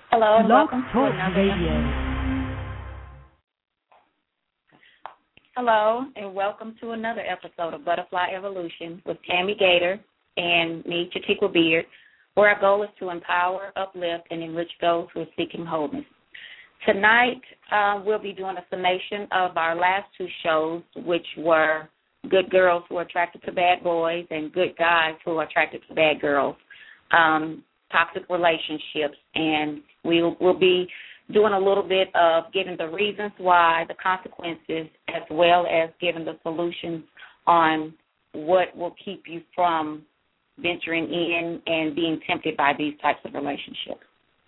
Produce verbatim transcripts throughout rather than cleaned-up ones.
Hello and Blog welcome to Talk another Radio. Hello and welcome to another episode of Butterfly Evolution with Tammy Gator and me, Chatikwa Beard, where our goal is to empower, uplift, and enrich those who are seeking wholeness. Tonight, uh, we'll be doing a summation of our last two shows, which were Good Girls Who Are Attracted to Bad Boys and Good Guys Who Are Attracted to Bad Girls, um, toxic relationships, and we'll, we'll be doing a little bit of giving the reasons why, the consequences, as well as giving the solutions on what will keep you from venturing in and being tempted by these types of relationships.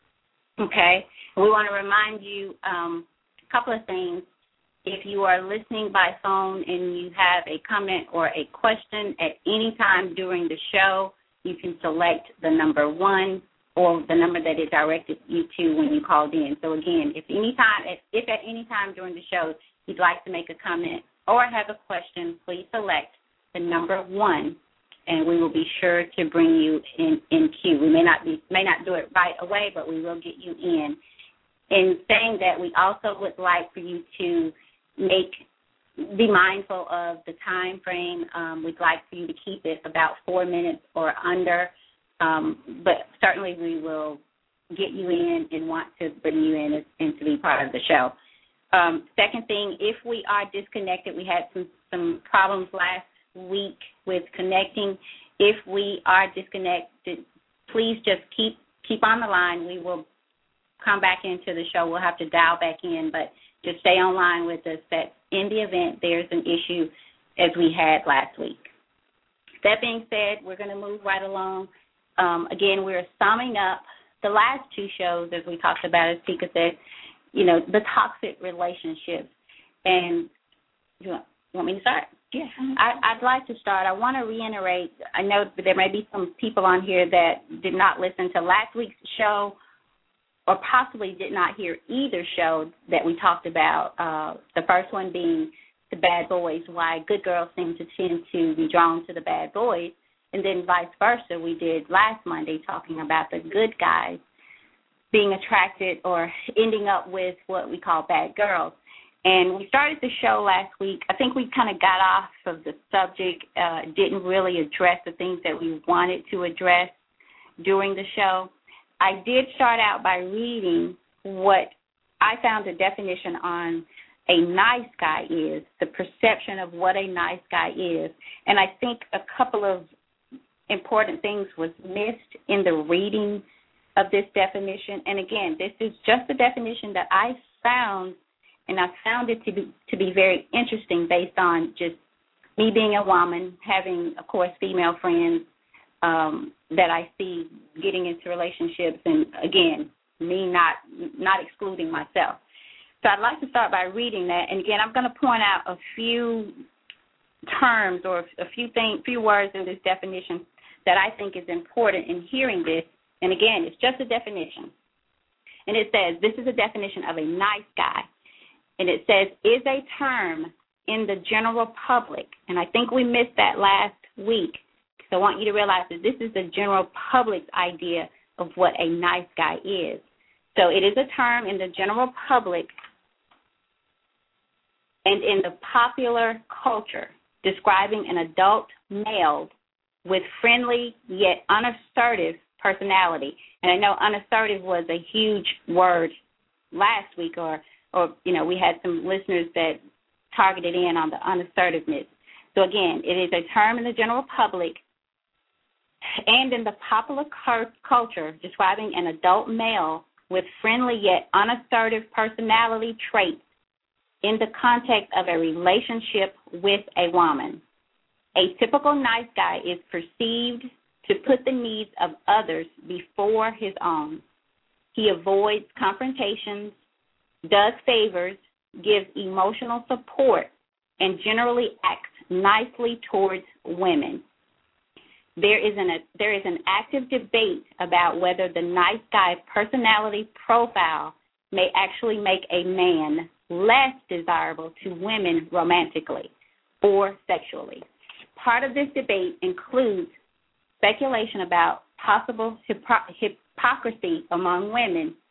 Okay? We want to remind you um, a couple of things. If you are listening by phone and you have a comment or a question at any time during the show, you can select the number one or the number that it directed you to when you called in. So, again, if any time, if, if at any time during the show you'd like to make a comment or have a question, please select the number one, and we will be sure to bring you in, in queue. We may not be may not do it right away, but we will get you in. In saying that, we also would like for you to make be mindful of the time frame. Um, we'd like for you to keep it about four minutes or under, um, but certainly we will get you in and want to bring you in and to be part of the show. Um, second thing, if we are disconnected, we had some, some problems last week with connecting. If we are disconnected, please just keep keep on the line. We will come back into the show. We'll have to dial back in, but just stay online with us. That in the event there's an issue as we had last week. That being said, we're going to move right along. Um, again, we're summing up the last two shows, as we talked about, as Tika said, you know, the toxic relationships. And you want, you want me to start? Yeah. I, I'd like to start. I want to reiterate, I know that there may be some people on here that did not listen to last week's show or possibly did not hear either show that we talked about, uh, the first one being the bad boys, why good girls seem to tend to be drawn to the bad boys, and then vice versa. We did last Monday talking about the good guys being attracted or ending up with what we call bad girls. And we started the show last week. I think we kind of got off of the subject, uh, didn't really address the things that we wanted to address during the show. I did start out by reading what I found a definition on a nice guy is, the perception of what a nice guy is. And I think a couple of important things was missed in the reading of this definition. And again, this is just a definition that I found, and I found it to be to be very interesting based on just me being a woman, having, of course, female friends, Um, that I see getting into relationships, and again, me not not excluding myself. So I'd like to start by reading that, and again, I'm going to point out a few terms or a few things, few words in this definition that I think is important in hearing this. And again, it's just a definition, and it says this is a definition of a nice guy, and it says is a term in the general public, and I think we missed that last week. So I want you to realize that this is the general public's idea of what a nice guy is. So it is a term in the general public and in the popular culture describing an adult male with friendly yet unassertive personality. And I know unassertive was a huge word last week, or, or you know, we had some listeners that targeted in on the unassertiveness. So, again, it is a term in the general public and in the popular culture describing an adult male with friendly yet unassertive personality traits in the context of a relationship with a woman. A typical nice guy is perceived to put the needs of others before his own. He avoids confrontations, does favors, gives emotional support, and generally acts nicely towards women. There is an a, there is an active debate about whether the nice guy personality profile may actually make a man less desirable to women romantically or sexually. Part of this debate includes speculation about possible hypocr- hypocrisy among women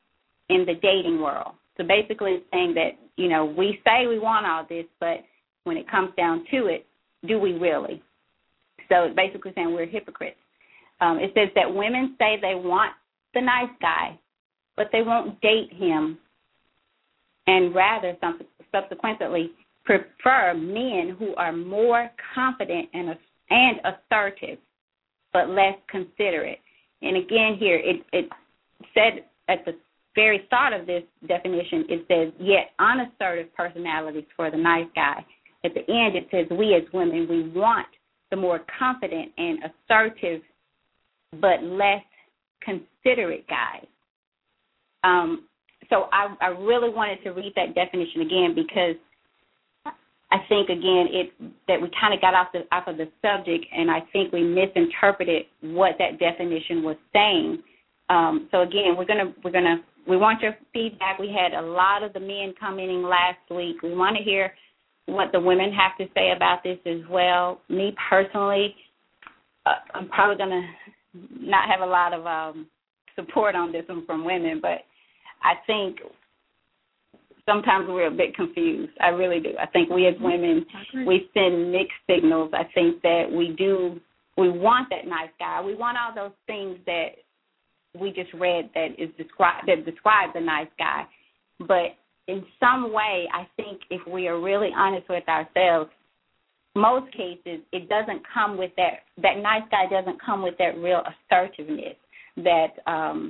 in the dating world. So basically it's saying that, you know, we say we want all this, but when it comes down to it, do we really? So it's basically saying we're hypocrites. Um, it says that women say they want the nice guy, but they won't date him, and rather subsequently prefer men who are more confident and, and assertive, but less considerate. And again here, it, it said at the very start of this definition, it says, yet unassertive personalities for the nice guy. At the end, it says, we as women, we want the more confident and assertive, but less considerate guys. Um, so I, I really wanted to read that definition again because I think, again, it that we kind of got off, the, off of the subject, and I think we misinterpreted what that definition was saying. Um, so, again, we're going to we're gonna, we want your feedback. We had a lot of the men commenting last week. We want to hear what the women have to say about this as well. Me personally, uh, I'm probably going to not have a lot of um, support on this one from women, but I think sometimes we're a bit confused. I really do. I think we as women, we send mixed signals. I think that we do, we want that nice guy. We want all those things that we just read that is described, that describe the nice guy. But in some way, I think if we are really honest with ourselves, most cases it doesn't come with that, that nice guy doesn't come with that real assertiveness, that, um,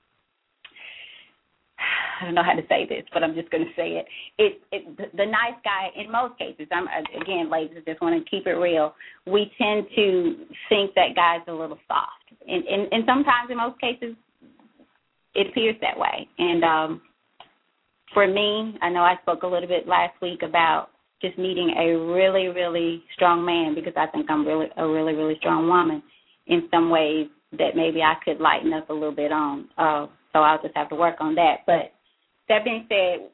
I don't know how to say this, but I'm just going to say it. It, it the, the nice guy, in most cases, I'm again, ladies, I just want to keep it real. We tend to think that guy's a little soft, and, and, and sometimes, in most cases, it appears that way. And um, for me, I know I spoke a little bit last week about just needing a really, really strong man because I think I'm really a really, really strong woman in some ways that maybe I could lighten up a little bit on. Uh, so I'll just have to work on that. But that being said,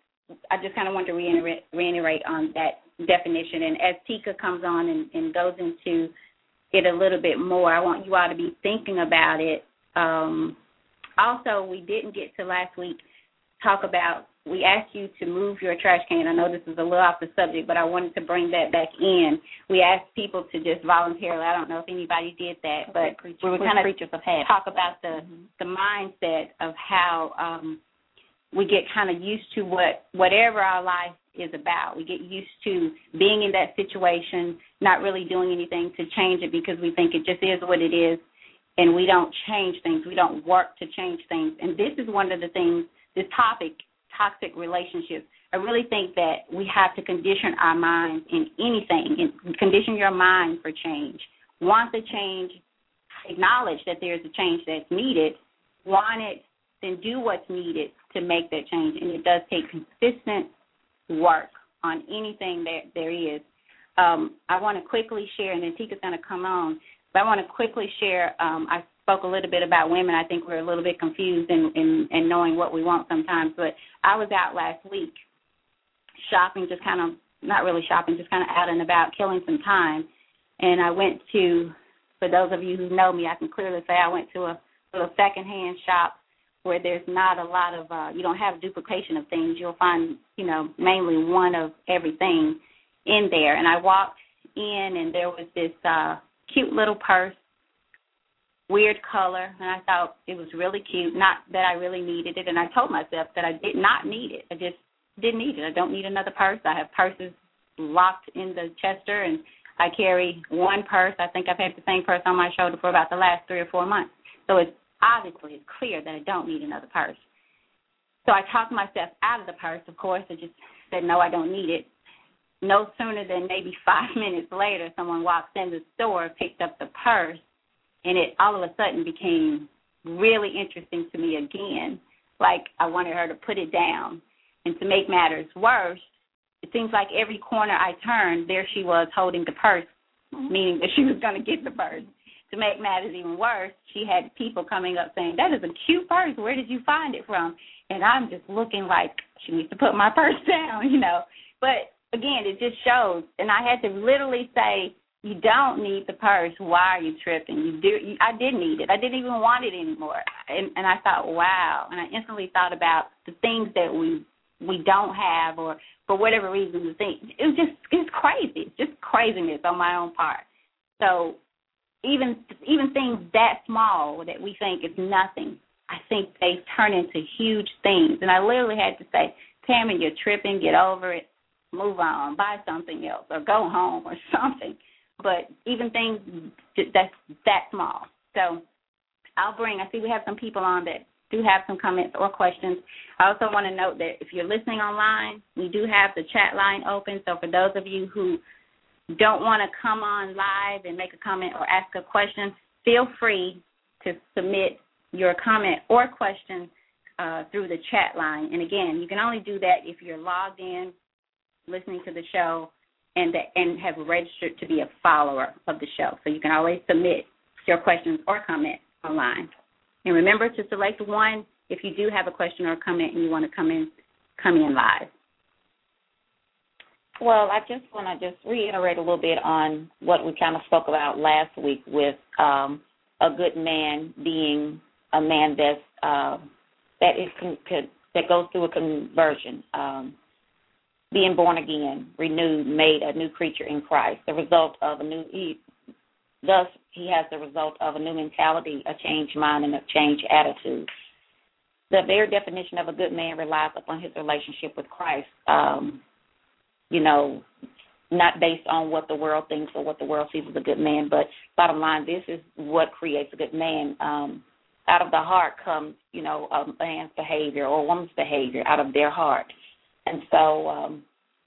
I just kind of want to reiterate, reiterate on that definition. And as Tika comes on and, and goes into it a little bit more, I want you all to be thinking about it. Um, also, we didn't get to last week talk about, we asked you to move your trash can. I know this is a little off the subject, but I wanted to bring that back in. We asked people to just voluntarily, I don't know if anybody did that, but we were kind of talk about the, mm-hmm. the mindset of how um, we get kind of used to what whatever our life is about. We get used to being in that situation, not really doing anything to change it because we think it just is what it is, and we don't change things. We don't work to change things. And this is one of the things, this topic, toxic relationships, I really think that we have to condition our minds in anything, and condition your mind for change. Want the change, acknowledge that there's a change that's needed, want it, then do what's needed to make that change. And it does take consistent work on anything that there is. Um, I want to quickly share, and then Tika's going to come on, but I want to quickly share, um, I spoke a little bit about women. I think we're a little bit confused in, in, in knowing what we want sometimes. But I was out last week shopping, just kind of, not really shopping, just kind of out and about, killing some time. And I went to, for those of you who know me, I can clearly say I went to a little secondhand shop where there's not a lot of, uh, you don't have duplication of things. You'll find, you know, mainly one of everything in there. And I walked in, and there was this uh, cute little purse, weird color, and I thought it was really cute, not that I really needed it. And I told myself that I did not need it. I just didn't need it. I don't need another purse. I have purses locked in the Chester, and I carry one purse. I think I've had the same purse on my shoulder for about the last three or four months. So it's obviously it's clear that I don't need another purse. So I talked myself out of the purse, of course. I just said, no, I don't need it. No sooner than maybe five minutes later, someone walks in the store, picked up the purse, and it all of a sudden became really interesting to me again. Like I wanted her to put it down. And to make matters worse, it seems like every corner I turned, there she was holding the purse, meaning that she was going to get the purse. To make matters even worse, she had people coming up saying, that is a cute purse. Where did you find it from? And I'm just looking like she needs to put my purse down, you know. But, again, it just shows. And I had to literally say, you don't need the purse. Why are you tripping? You do. You, I didn't need it. I didn't even want it anymore. And, and I thought, wow. And I instantly thought about the things that we we don't have, or for whatever reason we think. It was just it's crazy. It's just craziness on my own part. So even even things that small that we think is nothing, I think they turn into huge things. And I literally had to say, Tammy, you're tripping. Get over it. Move on. Buy something else, or go home, or something. But even things that's that small. So I'll bring. I see we have some people on that do have some comments or questions. I also want to note that if you're listening online, we do have the chat line open. So for those of you who don't want to come on live and make a comment or ask a question, feel free to submit your comment or question uh, through the chat line. And, again, you can only do that if you're logged in, listening to the show, and, that, and have registered to be a follower of the show. So you can always submit your questions or comments online. And remember to select one if you do have a question or a comment and you want to come in, come in live. Well, I just want to just reiterate a little bit on what we kind of spoke about last week with um, a good man being a man that's, uh, that is con- that goes through a conversion, um, being born again, renewed, made a new creature in Christ, the result of a new, he, thus he has the result of a new mentality, a changed mind, and a changed attitude. The very definition of a good man relies upon his relationship with Christ, um, you know, not based on what the world thinks or what the world sees as a good man, but bottom line, this is what creates a good man. Um, out of the heart comes, you know, a man's behavior or a woman's behavior out of their heart. And so, um,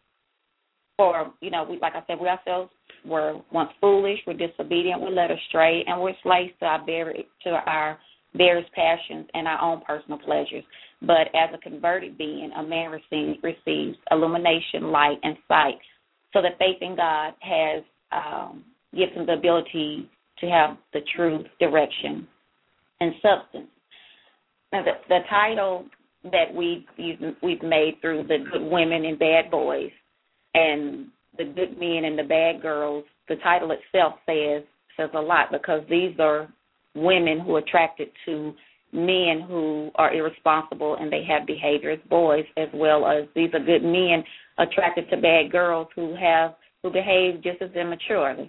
for, you know, we, like I said, we ourselves were once foolish, we're disobedient, we're led astray, and we're slaves to our, very, to our various passions and our own personal pleasures. But as a converted being, a man receives, receives illumination, light, and sight, so that faith in God has um, gives him the ability to have the truth, direction, and substance. Now, the, the title that we've, we've made through the good women and bad boys and the good men and the bad girls, the title itself says says a lot, because these are women who are attracted to men who are irresponsible and they have behavior as boys, as well as these are good men attracted to bad girls who have who behave just as immaturely.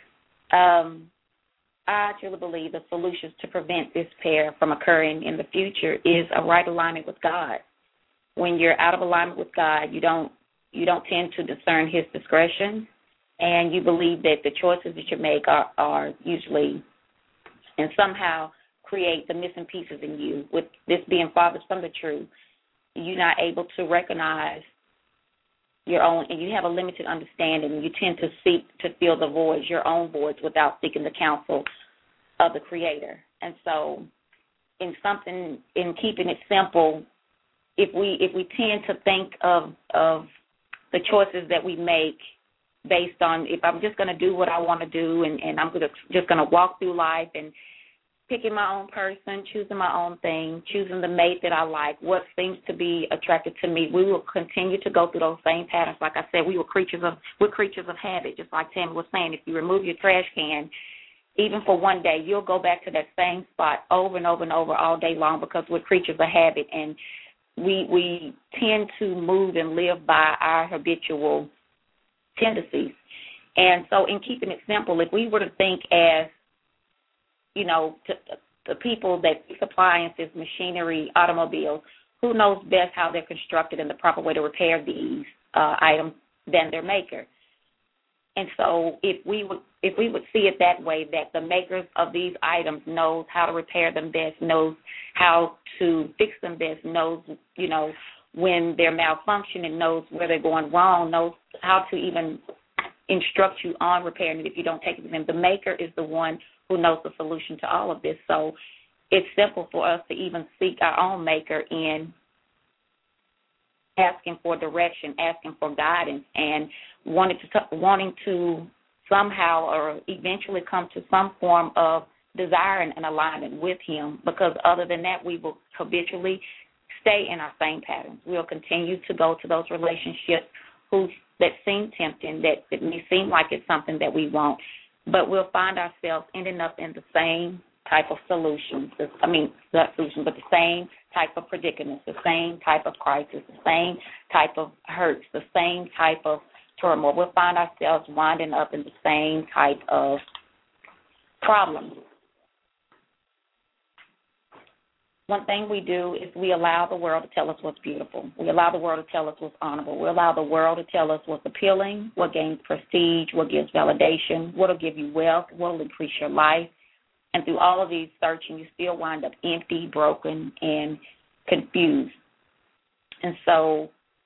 Um, I truly believe the solutions to prevent this pair from occurring in the future is a right alignment with God. When you're out of alignment with God, you don't you don't tend to discern his discretion, and you believe that the choices that you make are, are usually and somehow create the missing pieces in you. With this being farthest from the truth, you're not able to recognize your own, and you have a limited understanding, and you tend to seek to fill the voids, your own voids, without seeking the counsel of the Creator. And so in something, in keeping it simple, if we if we tend to think of of the choices that we make based on, if I'm just going to do what I want to do, and, and I'm gonna, just going to walk through life and picking my own person, choosing my own thing, choosing the mate that I like, what seems to be attracted to me, we will continue to go through those same patterns. Like I said, we were creatures of we're creatures of habit, just like Tammy was saying. If you remove your trash can, even for one day, you'll go back to that same spot over and over and over all day long, because we're creatures of habit, and we we tend to move and live by our habitual tendencies. And so in keeping it simple, if we were to think as, you know, to, the people that fix appliances, machinery, automobiles, who knows best how they're constructed and the proper way to repair these uh, items than their maker? And so if we would if we would see it that way, that the makers of these items knows how to repair them best, knows how to fix them best, knows, you know, when they're malfunctioning, knows where they're going wrong, knows how to even instruct you on repairing it if you don't take it to them. The maker is the one who knows the solution to all of this. So it's simple for us to even seek our own maker in asking for direction, asking for guidance, and wanting to wanting to somehow or eventually come to some form of desire and alignment with him, because other than that, we will habitually stay in our same patterns. We'll continue to go to those relationships whose that seem tempting, that, that may seem like it's something that we want, but we'll find ourselves ending up in the same type of solutions. I mean, not solution, but the same type of predicaments, the same type of crisis, the same type of hurts, the same type of turmoil. We'll find ourselves winding up in the same type of problems. One thing we do is we allow the world to tell us what's beautiful. We allow the world to tell us what's honorable. We allow the world to tell us what's appealing, what gains prestige, what gives validation, what will give you wealth, what will increase your life. And through all of these searching, you still wind up empty, broken, and confused. And so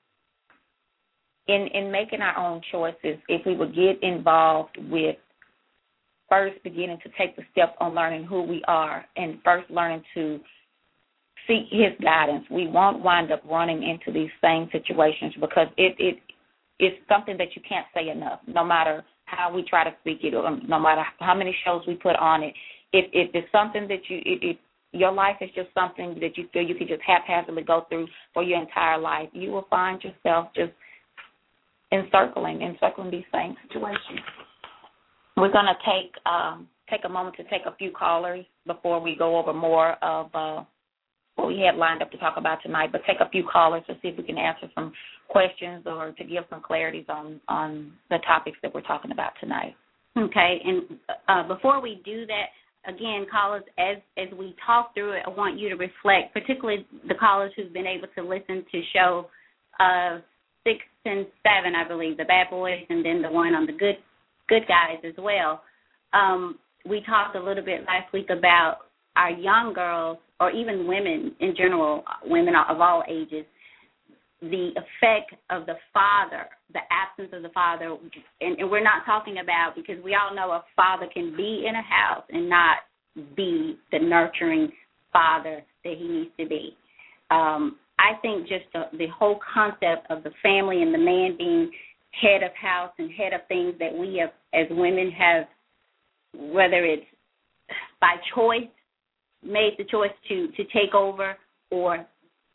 in in making our own choices, if we would get involved with first beginning to take the steps on learning who we are and first learning to seek his guidance, we won't wind up running into these same situations, because it, it it's something that you can't say enough, no matter how we try to speak it, or no matter how many shows we put on it. If, if it's something that you, if your life is just something that you feel you can just haphazardly go through for your entire life, you will find yourself just encircling, encircling these same situations. We're going to take um, take a moment to take a few callers before we go over more of uh, what we had lined up to talk about tonight, but take a few callers to see if we can answer some questions or to give some clarities on, on the topics that we're talking about tonight. Okay, and uh, before we do that, again, callers, as as we talk through it, I want you to reflect, particularly the callers who've been able to listen to show uh, six and seven, I believe, the Bad Boys, and then the one on the Good Good Guys as well. Um, we talked a little bit last week about our young girls, or even women in general, women of all ages, the effect of the father, the absence of the father, and, and we're not talking about, because we all know a father can be in a house and not be the nurturing father that he needs to be. Um, I think just the, the whole concept of the family and the man being head of house and head of things that we have, as women have, whether it's by choice, made the choice to, to take over, or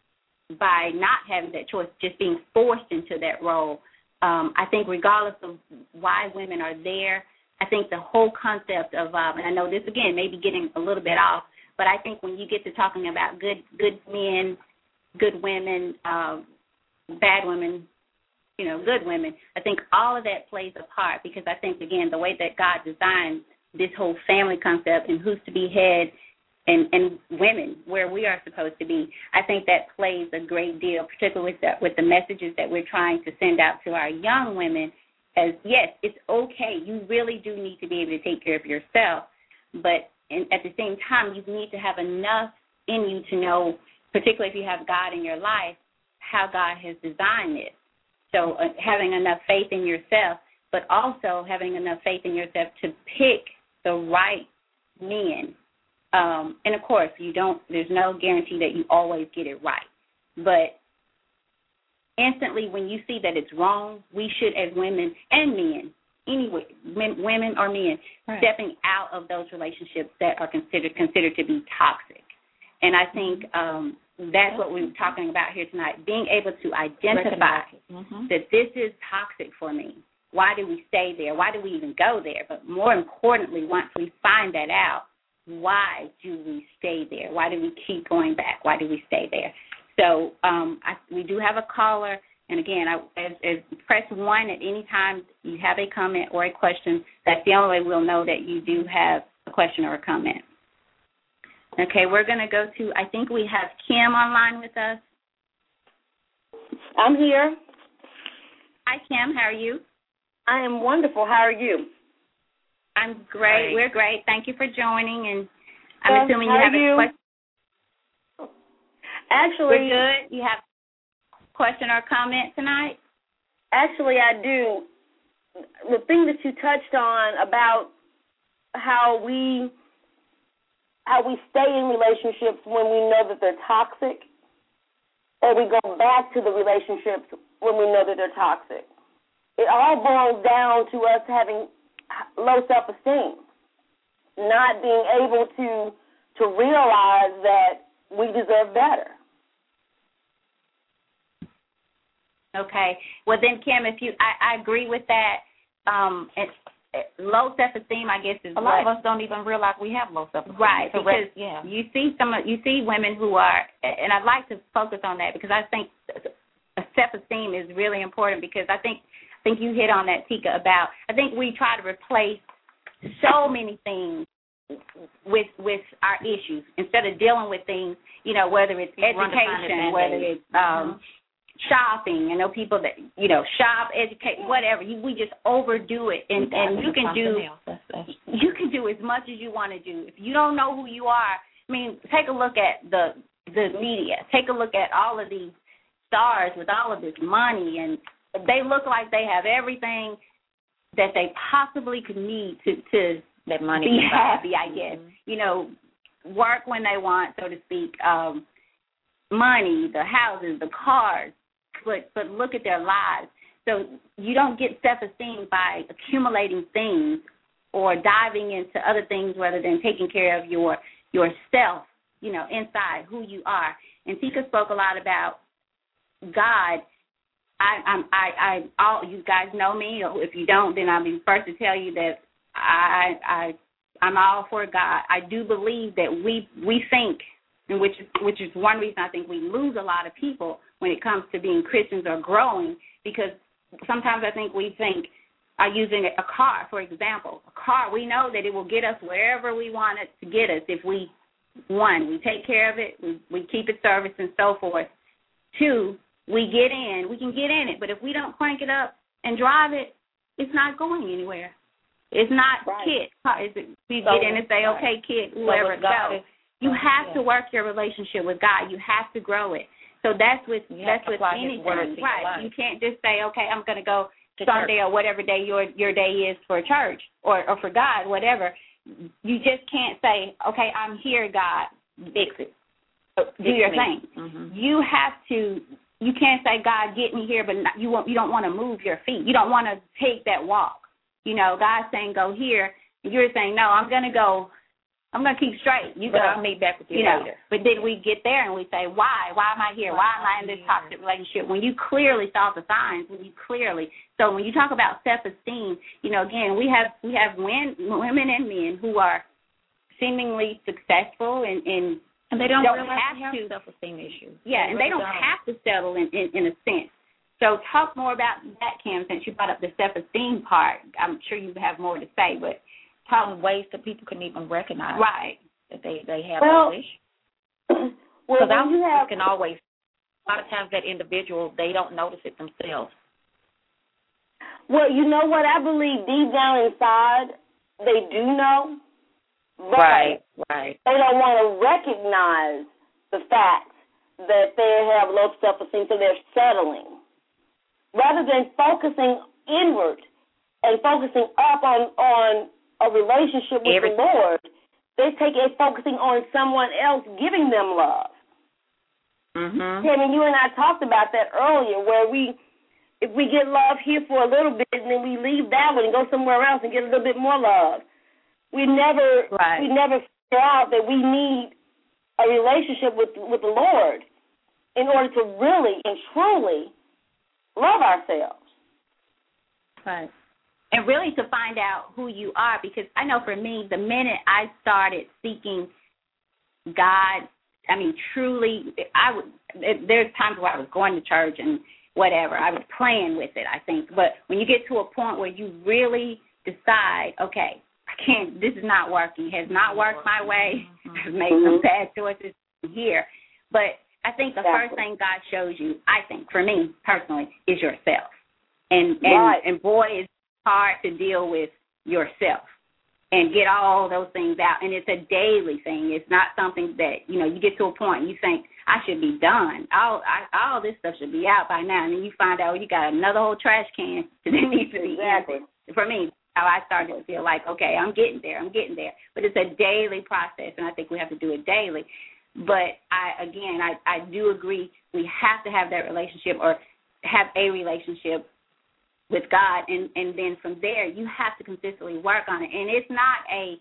by not having that choice, just being forced into that role. Um, I think regardless of why women are there, I think the whole concept of, um, and I know this, again, may be getting a little bit off, but I think when you get to talking about good good men, good women, um, bad women, you know, good women, I think all of that plays a part, because I think, again, the way that God designed this whole family concept and who's to be head, And, and women, where we are supposed to be, I think that plays a great deal, particularly with the, with the messages that we're trying to send out to our young women, as, yes, it's okay. You really do need to be able to take care of yourself, but in, at the same time, you need to have enough in you to know, particularly if you have God in your life, how God has designed it. So uh, having enough faith in yourself, but also having enough faith in yourself to pick the right men. Um, and, of course, you don't. There's no guarantee that you always get it right. But instantly when you see that it's wrong, we should, as women and men, anyway, women or men, right, stepping out of those relationships that are considered considered to be toxic. And I think um, that's what we were talking about here tonight, being able to identify mm-hmm. that this is toxic for me. Why do we stay there? Why do we even go there? But more importantly, once we find that out, why do we stay there? Why do we keep going back? Why do we stay there? So um, I, we do have a caller. And, again, I, as, as press one at any time you have a comment or a question. That's the only way we'll know that you do have a question or a comment. Okay, we're going to go to, I think we have Kim online with us. I'm here. Hi, Kim. How are you? I am wonderful. How are you? I'm great. great. We're great. Thank you for joining. And I'm well, assuming you have you? a question. Actually, we're good. You have a question or comment tonight? Actually, I do. The thing that you touched on about how we how we stay in relationships when we know that they're toxic, or we go back to the relationships when we know that they're toxic. It all boils down to us having low self-esteem, not being able to to realize that we deserve better. Okay. Well, then, Kim, if you, I, I agree with that. Um, it, it, low self-esteem, I guess, is a lot what, of us don't even realize we have low self-esteem. Right, so because yeah. you see some, you see women who are, and I'd like to focus on that because I think self-esteem is really important because I think, I think you hit on that, Tika, about, I think we try to replace so many things with with our issues instead of dealing with things, you know, whether it's education, whether it's um, mm-hmm. shopping. I know people that, you know, shop, educate, whatever. You, we just overdo it, and, and you can do that's, that's... you can do as much as you want to do. If you don't know who you are, I mean, take a look at the the media. Take a look at all of these stars with all of this money, and they look like they have everything that they possibly could need to to that money be happy, I guess. Mm-hmm. You know, work when they want, so to speak. Um, money, the houses, the cars, but but look at their lives. So you don't get self-esteem by accumulating things or diving into other things rather than taking care of your yourself, you know, inside, who you are. And Tika spoke a lot about God. I, I'm, I, I, all you guys know me. If you don't, then I'll be first to tell you that I, I, I'm all for God. I do believe that we we think, and which is which is one reason I think we lose a lot of people when it comes to being Christians or growing, because sometimes I think we think, uh, using a car, for example, a car, we know that it will get us wherever we want it to get us if we, one, we take care of it, we, we keep it serviced and so forth. Two, we get in, we can get in it, but if we don't crank it up and drive it, it's not going anywhere. It's not right. Kid. We so, get in and say, right. okay, kid, whoever so goes. You have yeah. to work your relationship with God. You have to grow it. So that's with you that's with anything, right? You can't just say, okay, I'm going to go to Sunday church. Or whatever day your your day is for church or, or for God, whatever. You just can't say, okay, I'm here, God, fix it, do fix your me. thing. Mm-hmm. You have to. You can't say, God, get me here, but not, you won't. You don't want to move your feet. You don't want to take that walk. You know, God's saying go here, and you're saying no. I'm going to go. I'm going to keep straight. You but go. I'll meet back with you, you know, later. But then we get there and we say, why? Why am I here? Why, why am I in this toxic relationship? When you clearly saw the signs, when you clearly. So when you talk about self-esteem, you know, again, we have we have men, women and men who are seemingly successful and, and, and they don't, don't realize have they have to self-esteem issues. Yeah, they and they don't, don't have to settle in, in, in a sense. So talk more about that, Kim, since you brought up the self-esteem part. I'm sure you have more to say, but talk ways that people can even recognize. Right. That they, they have well, those issues. Well, because you have, can always, a lot of times that individual, they don't notice it themselves. Well, you know what? I believe deep down inside, they do know. But right, right. They don't want to recognize the fact that they have low self-esteem, so they're settling. Rather than focusing inward and focusing up on, on a relationship with Every- the Lord, they take it focusing on someone else giving them love. Mm-hmm. Tammy, you and I talked about that earlier, where we, if we get love here for a little bit and then we leave that one and go somewhere else and get a little bit more love, we never, right. we never figure out that we need a relationship with with the Lord in order to really and truly love ourselves. Right. And really to find out who you are, because I know for me, the minute I started seeking God, I mean, truly, I would, there's times where I was going to church and whatever. I was playing with it, I think. But when you get to a point where you really decide, okay, I can't, this is not working, it has not worked my way, I've made some bad choices here. But I think the exactly. first thing God shows you, I think, for me personally, is yourself. And, and, right. and boy, it's hard to deal with yourself and get all those things out. And it's a daily thing. It's not something that, you know, you get to a point and you think, I should be done. All I, all this stuff should be out by now. And then you find out, well, you got another whole trash can that needs to be exactly. empty. For me, how I started to feel like, okay, I'm getting there, I'm getting there. But it's a daily process, and I think we have to do it daily. But, I again, I, I do agree we have to have that relationship or have a relationship with God, and, and then from there you have to consistently work on it. And it's not a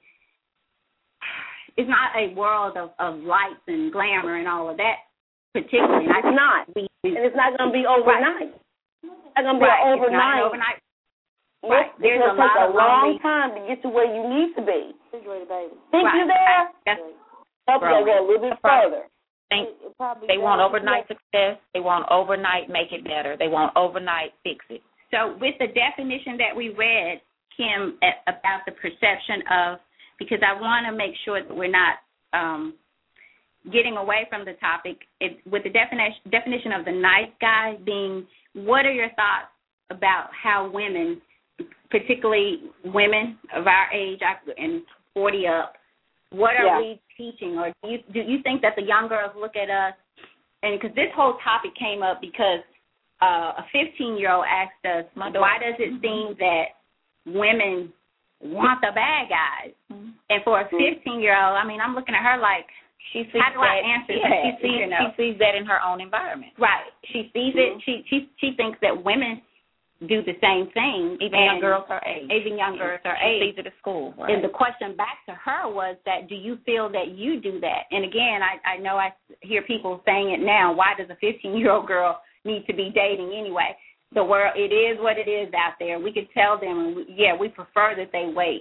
it's not a world of, of lights and glamour and all of that particularly. It's not. And it's not going to be overnight. It's going to be right. an overnight. It's not an overnight. Yep. Right. It's There's going to a take lot a of long lonely... time to get to where you need to be. Think right. you're there? That's Help you go a little bit further. Think they want overnight success. They want overnight make it better. They want overnight fix it. So with the definition that we read, Kim, about the perception of, because I want to make sure that we're not um, getting away from the topic, it, with the definition definition of the nice guy being, what are your thoughts about how women, particularly women of our age and forty up, what are yeah. we teaching? Or do you, do you think that the young girls look at us, and because this whole topic came up because uh, a fifteen-year-old asked us, why does it seem that women want the bad guys? Mm-hmm. And for a fifteen-year-old, I mean, I'm looking at her like, she sees how do that, I answer yeah, that? She sees, you know? she sees that in her own environment. Right. She sees mm-hmm. it. She, she she thinks that women do the same thing. Even young girls her age. Even young girls her she age. She sees it at school. Right? And the question back to her was that, do you feel that you do that? And again, I, I know I hear people saying it now, why does a fifteen-year-old girl need to be dating anyway? The world, it is what it is out there. We could tell them, yeah, we prefer that they wait.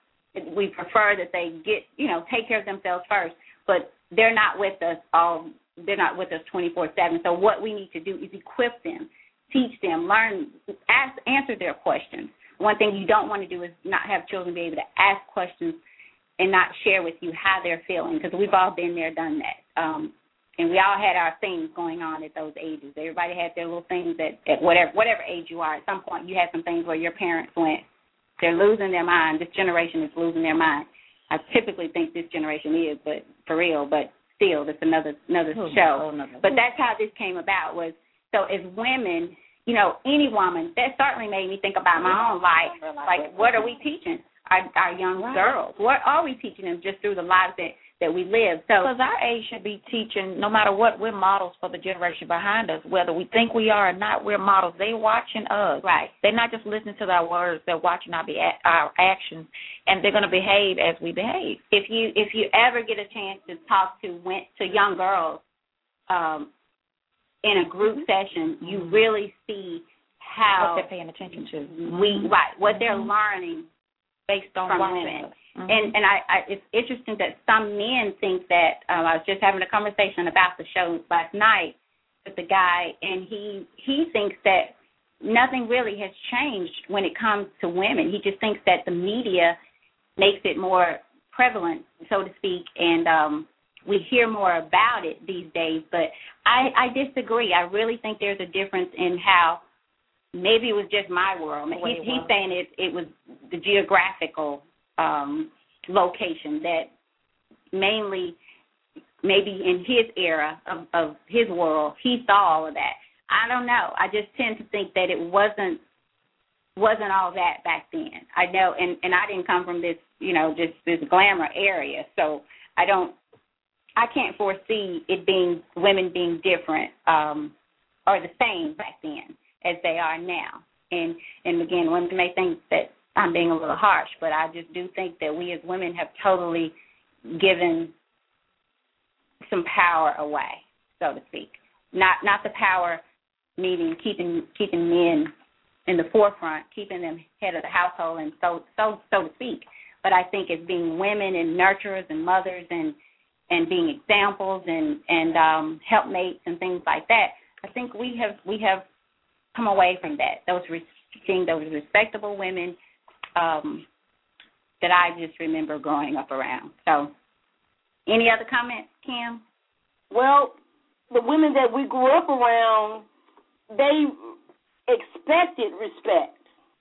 We prefer that they get, you know, take care of themselves first. But they're not with us all. They're not with us twenty-four seven. So what we need to do is equip them, teach them, learn, ask, answer their questions. One thing you don't want to do is not have children be able to ask questions and not share with you how they're feeling, because we've all been there, done that. Um, and we all had our things going on at those ages. Everybody had their little things at, at whatever whatever age you are. At some point, you had some things where your parents went, they're losing their mind. This generation is losing their mind. I typically think this generation is, but for real, but still, that's another another oh, show. Oh, but that's how this came about was, so as women, you know, any woman, that certainly made me think about my own life. Like, what are we teaching our, our young right. girls? What are we teaching them just through the lives that, that we live? So, because our age should be teaching, no matter what, we're models for the generation behind us. Whether we think we are or not, we're models. They're watching us. Right. They're not just listening to our words. They're watching our, be- our actions, and they're going to behave as we behave. If you if you ever get a chance to talk to went to young girls um, in a group session, you really see how what they're paying attention to. We right what they're learning based on from watching women. us. Mm-hmm. And and I, I it's interesting that some men think that um, I was just having a conversation about the show last night with the guy, and he he thinks that nothing really has changed when it comes to women. He just thinks that the media makes it more prevalent, so to speak, and um, we hear more about it these days. But I, I disagree. I really think there's a difference in how maybe it was just my world. He, he's saying it it was the geographical um, location that mainly maybe in his era of, of his world, he saw all of that. I don't know. I just tend to think that it wasn't wasn't all that back then. I know, and, and I didn't come from this, you know, just this glamour area, so I don't, I can't foresee it being, women being different um, or the same back then as they are now. And, and again, women may think that I'm being a little harsh, but I just do think that we as women have totally given some power away, so to speak. Not not the power meaning keeping keeping men in the forefront, keeping them head of the household, and so so so to speak. But I think as being women and nurturers and mothers and and being examples and and um, helpmates and things like that, I think we have we have come away from that. Those being those respectable women um, that I just remember growing up around. So, any other comments, Kim? Well, the women that we grew up around, they expected respect.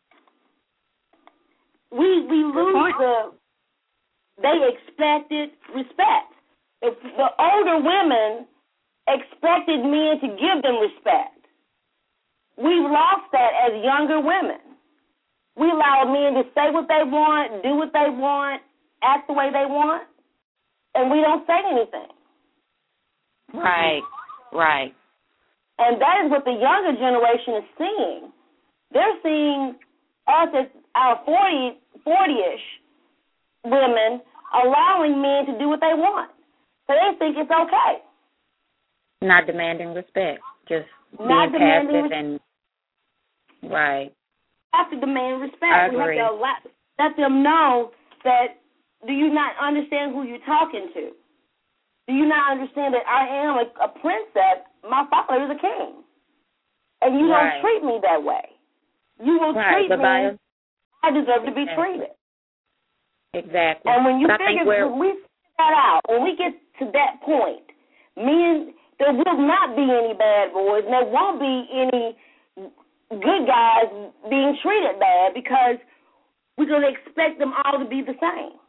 We we lose the. They expected respect. If the older women expected men to give them respect. We've lost that as younger women. We allow men to say what they want, do what they want, act the way they want, and we don't say anything. Right, right. And that is what the younger generation is seeing. They're seeing us as our forty, forty-ish women allowing men to do what they want. So they think it's okay. Not demanding respect, just Not being passive demanding and Right. We have to demand respect. I we agree. have to let, let them know that, do you not understand who you're talking to? Do you not understand that I am a, a princess? My father is a king. And you right. don't treat me that way. You will right. treat but me, by, I deserve to be exactly. treated. Exactly. And when you but figure, when we figure that out, when we get to that point, men, there will not be any bad boys, and there won't be any good guys being treated bad, because we're going to expect them all to be the same.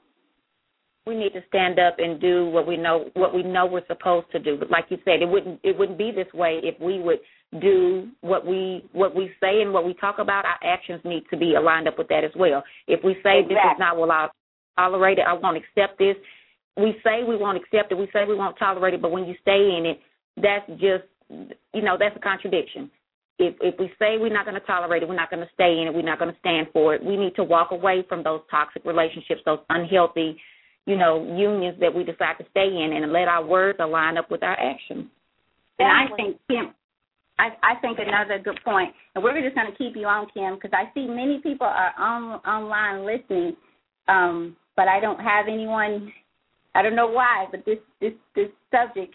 We need to stand up and do what we know what we know we're supposed to do. But like you said, it wouldn't it wouldn't be this way if we would do what we what we say and what we talk about. Our actions need to be aligned up with that as well. If we say exactly. this is not what I'll tolerate it, I won't accept this. We say we won't accept it. We say we won't tolerate it. But when you stay in it, that's just you know that's a contradiction. If if we say we're not going to tolerate it, we're not going to stay in it, we're not going to stand for it. We need to walk away from those toxic relationships, those unhealthy, you know, unions that we decide to stay in, and let our words align up with our actions. And I think, Kim, I, I think another good point, and we're just going to keep you on, Kim, because I see many people are on online listening, um, but I don't have anyone. I don't know why, but this this this subject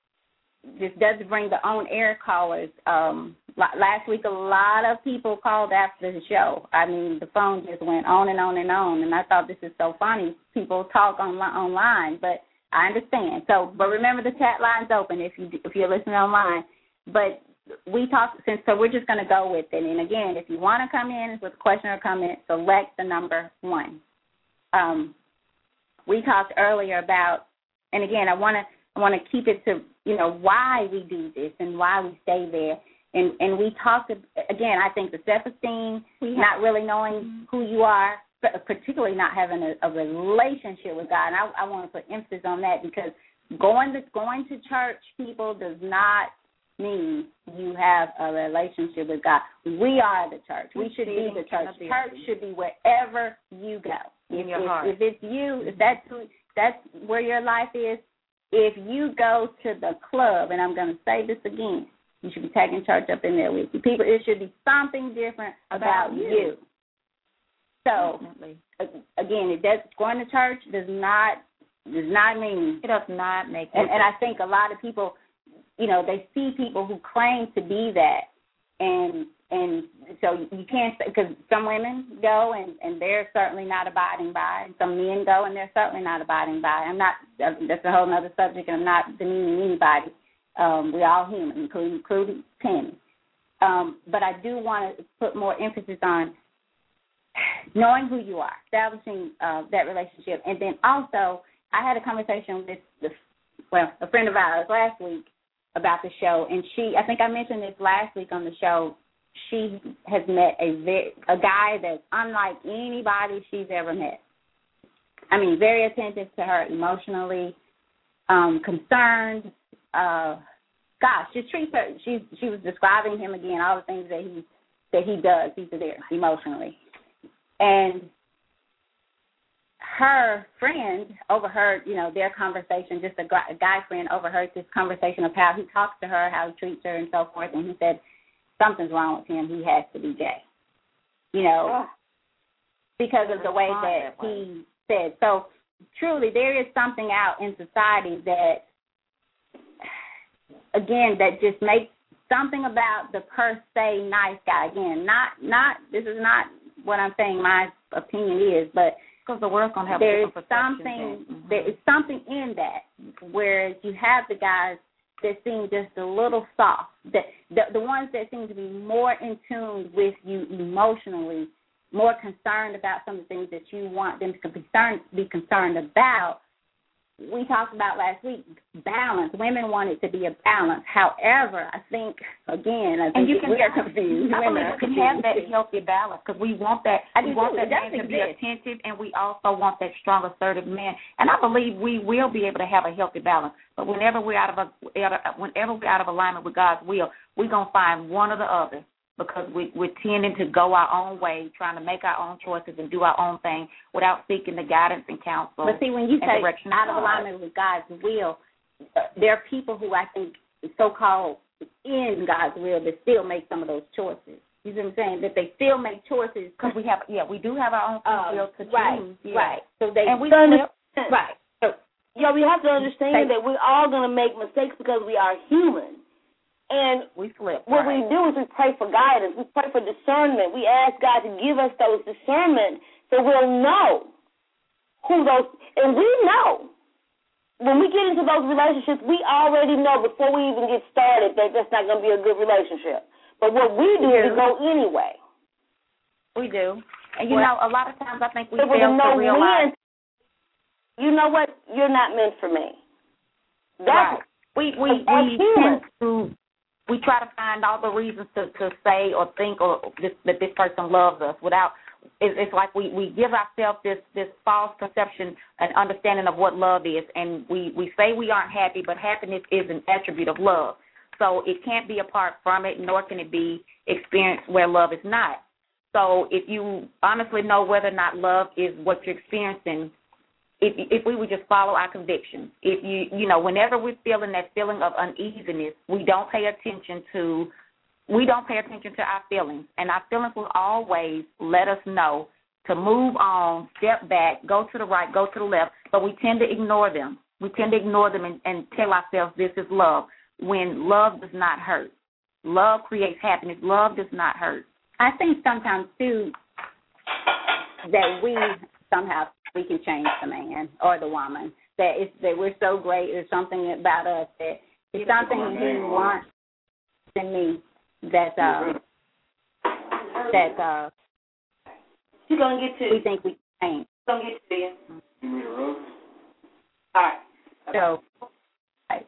just does bring the on-air callers. Um, last week, a lot of people called after the show. I mean, the phone just went on and on and on, and I thought this is so funny. People talk on, online, but I understand. So, but remember, the chat line's open if you if you're listening online. But we talked since, so we're just going to go with it. And again, if you want to come in with a question or comment, select the number one. Um, we talked earlier about, and again, I want to I want to keep it to, you know, why we do this and why we stay there. And and we talked, again, I think the self-esteem, not really knowing who you are, particularly not having a, a relationship with God. And I, I want to put emphasis on that, because going to, going to church, people, does not mean you have a relationship with God. We are the church. We should be the church. Church should be wherever you go. In your if, heart. If it's you, if that's, who, that's where your life is, if you go to the club, and I'm going to say this again, you should be taking church up in there with you. People, it should be something different about, about you. you. So, Definitely. again, it does, going to church does not does not mean. It does not make and, and I think a lot of people, you know, they see people who claim to be that, and and so you can't say, because some women go and, and they're certainly not abiding by, and some men go and they're certainly not abiding by. I'm not, that's a whole other subject, and I'm not demeaning anybody. Um, we're all human, including, including Tammy. Um, but I do want to put more emphasis on knowing who you are, establishing uh, that relationship. And then also, I had a conversation with, the, well, a friend of ours last week about the show, and she, I think I mentioned this last week on the show, she has met a very, a guy that's unlike anybody she's ever met. I mean, very attentive to her emotionally, um, concerned. Uh, gosh, just treats her. She she was describing him again, all the things that he that he does. He's there emotionally, and her friend overheard, you know, their conversation. Just a guy, a guy friend overheard this conversation of how he talks to her, how he treats her, and so forth. And he said, something's wrong with him. He has to be gay, you know, because of the way that he said. So truly, there is something out in society that, again, that just makes something about the per se nice guy. Again, not not this is not what I'm saying my opinion is, but because the world's gonna have there is something mm-hmm. there is something in that, whereas you have the guys that seem just a little soft, that the, the ones that seem to be more in tune with you emotionally, more concerned about some of the things that you want them to be concerned, be concerned about. We talked about last week, balance. Women want it to be a balance. However, I think, again, I think and you can, we are confused. I Women believe we can have that healthy balance, because we want that. I we want too. that man to be attentive, and we also want that strong, assertive man. And I believe we will be able to have a healthy balance. But whenever we're out of a, whenever we're out of alignment with God's will, we're gonna find one or the other, because we, we're tending to go our own way, trying to make our own choices and do our own thing without seeking the guidance and counsel. But see, when you say out of alignment with God's will, uh, there are people who I think so-called in God's will that still make some of those choices. You see what I'm saying? That they still make choices. Because we have, yeah, we do have our own free will to choose. Right, yeah. right. So they and we understand. Right. So, yeah, we have to understand that we're all going to make mistakes because we are human. And we flip. What right. we do is we pray for guidance. We pray for discernment. We ask God to give us those discernment so we'll know who those, and we know. When we get into those relationships, we already know before we even get started that that's not going to be a good relationship. But what we do is go anyway. We do. And, you well, know, a lot of times I think we fail to no realize. You know what? You're not meant for me. right. That's We, we, we tend to, we try to find all the reasons to, to say or think or this, that this person loves us without, it's, it's like we, we give ourselves this, this false perception and understanding of what love is, and we, we say we aren't happy, but happiness is an attribute of love. So it can't be apart from it, nor can it be experienced where love is not. So if you honestly know whether or not love is what you're experiencing, if if we would just follow our convictions, if you you know, whenever we're feeling that feeling of uneasiness, we don't pay attention to we don't pay attention to our feelings, and our feelings will always let us know to move on, step back, go to the right, go to the left, but we tend to ignore them. We tend to ignore them and, and tell ourselves this is love, when love does not hurt. Love creates happiness. Love does not hurt. I think sometimes, too, that we somehow we can change the man or the woman, that it's, that we're so great, there's something about us that it's something he wants in me that uh, that uh, she's gonna get to we think we can change. Gonna get to you. You need a rose? All right. So, right.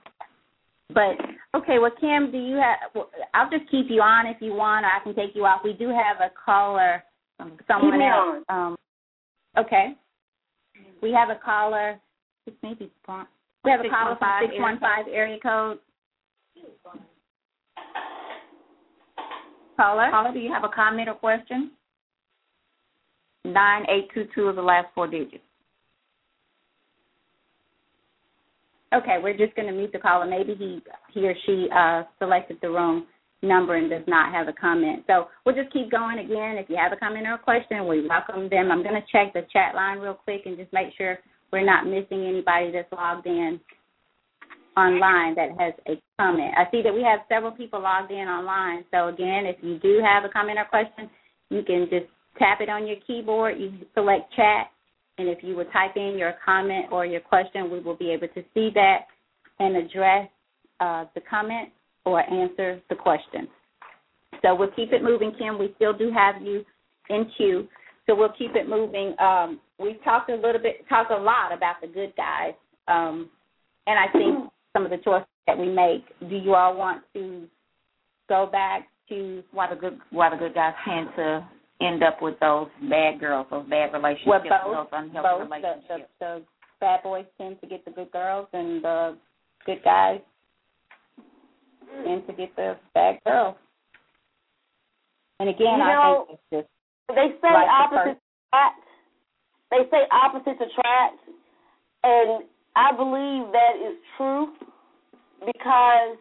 But okay, well, Kim, do you have? Well, I'll just keep you on if you want, or I can take you off. We do have a caller, someone keep me else. On. Um, okay. We have a caller. Maybe we have a caller from six one five area code. Caller? Caller, do you have a comment or question? nine eight two two is the last four digits. Okay, we're just going to mute the caller. Maybe he he or she uh, selected the wrong number and does not have a comment. So we'll just keep going again. If you have a comment or a question, we welcome them. I'm going to check the chat line real quick and just make sure we're not missing anybody that's logged in online that has a comment. I see that we have several people logged in online. So, again, if you do have a comment or question, you can just tap it on your keyboard. You select chat, and if you would type in your comment or your question, we will be able to see that and address uh, the comment or answer the question. So we'll keep it moving, Kim. We still do have you in queue, so we'll keep it moving. Um, we've talked a little bit, talked a lot about the good guys, um, and I think some of the choices that we make. Do you all want to go back to why the good why the good guys tend to end up with those bad girls, those bad relationships, well, both, those unhealthy both. relationships? The, the, the bad boys tend to get the good girls, and the good guys tend to get the bad girls. And again, you I know, think it's just they say like opposites attract. They say opposites attract, and I believe that is true because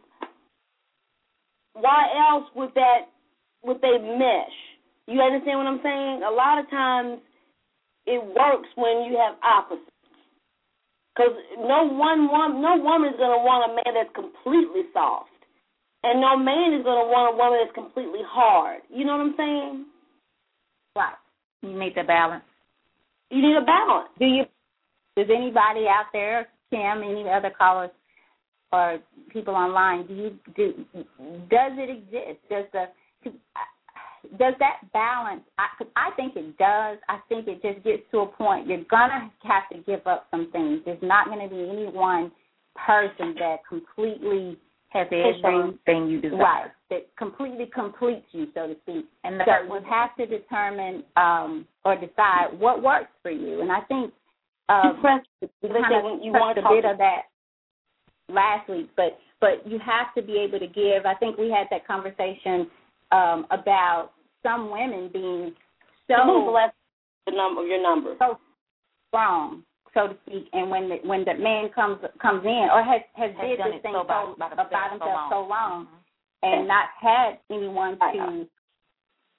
why else would that would they mesh? You understand what I'm saying? A lot of times it works when you have opposites. Because no one, one, no woman is going to want a man that's completely soft. And no man is going to want a woman that's completely hard. You know what I'm saying? right. You need the balance. You need a balance. Do you? Does anybody out there, Kim, any other callers or people online, do you do? Does it exist? Does the does that balance? I, I think it does. I think it just gets to a point you're gonna have to give up some things. There's not going to be any one person that completely has everything you desire. Right, that completely completes you, so to speak. And the so we have to determine um, or decide what works for you. And I think uh, we kind of you touched a bit of that last week, but but you have to be able to give. I think we had that conversation um, about some women being so the number your number so strong, so to speak, and when the, when the man comes comes in or has has, has did this thing so about, about himself so long, so long mm-hmm. and not had anyone to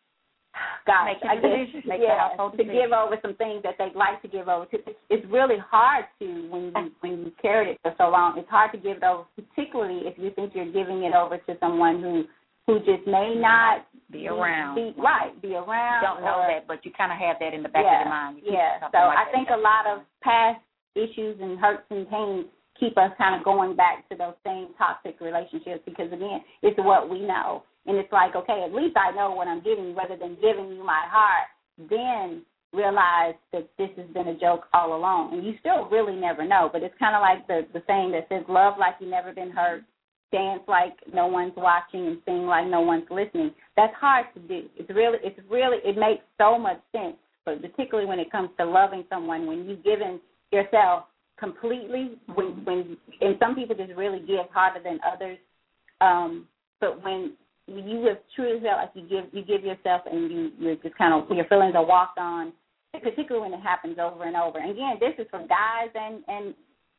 gosh, make I guess, make yeah, to give over some things that they'd like to give over. To, it's, it's really hard to when you when you carried it for so long. It's hard to give it over, particularly if you think you're giving it over to someone who who just may not be around. Be, right, be around. You don't know or, that, but you kind of have that in the back yeah, of your mind. You yeah. So like I think a lot of past issues and hurts and pains keep us kind of going back to those same toxic relationships because, again, it's what we know. And it's like, okay, at least I know what I'm giving rather than giving you my heart. Then realize that this has been a joke all along. And you still really never know. But it's kind of like the, the saying that says, love like you've never been hurt, dance like no one's watching, and sing like no one's listening. That's hard to do. It's really, it's really, it makes so much sense, but particularly when it comes to loving someone, when you've given yourself completely, when, when and some people just really give harder than others, um, but when you have truly felt like you give you give yourself and you you're just kind of your feelings are walked on, particularly when it happens over and over. And again, this is for guys and and